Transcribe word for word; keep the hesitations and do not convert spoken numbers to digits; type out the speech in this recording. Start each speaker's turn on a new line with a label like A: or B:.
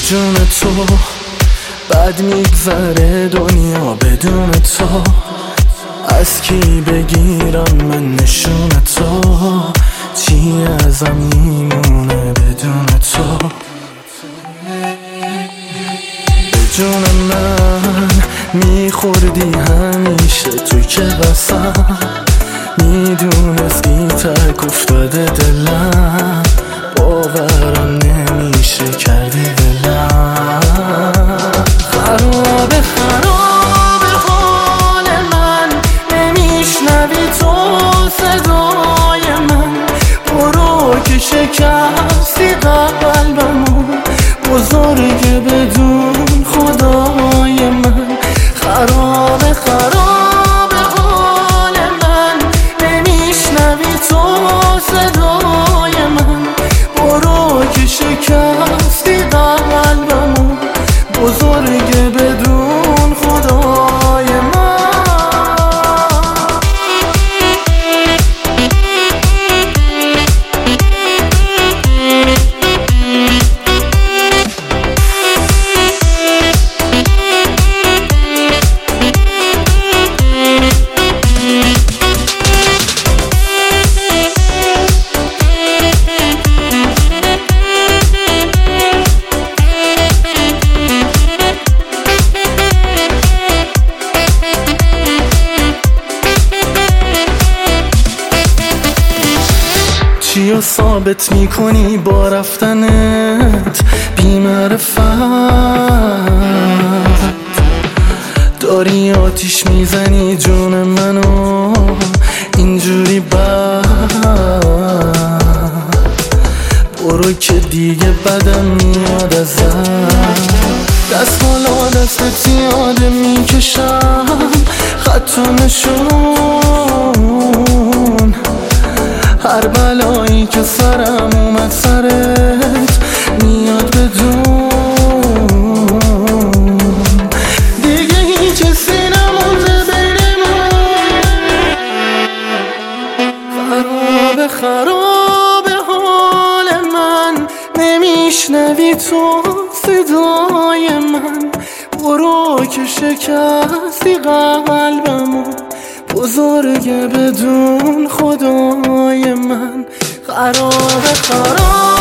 A: جون تو بد میگذره دنیا بدون تو، از کی بگیرم من نشون تو، چی ازم میمونه بدون تو. به جون من میخوردی همیشه توی کلاسم، میدونستی تک افتاده دلم، باورم نمیشه کردی دلم. خرابه خرابه حال من، نمیشنوی تو صدای من، برو که شکستی قلبمو، بزرگه بدون خدای من. خرابه خرابه حال من، نمیشنوی تو صدای من، برو که شکستی قلبمو، بزرگه بدون خدای من. چیو ثابت میکنی با رفتنت بی معرفت، داری آتیش میزنی جون منو اینجوری بد، برو که دیگه بدم میاد ازت، دست بالا دستت یاده میکشم خط و نشون، هر بلایی که سرم اومد سرت میاد بدون، دیگه هیچ حسی نمونده بینمون. خرابه خرابه حال من، نمیشنوی تو صدای من، برو که شکستی قلبمو، بزرگه بدون خدای من. خرابه خرابه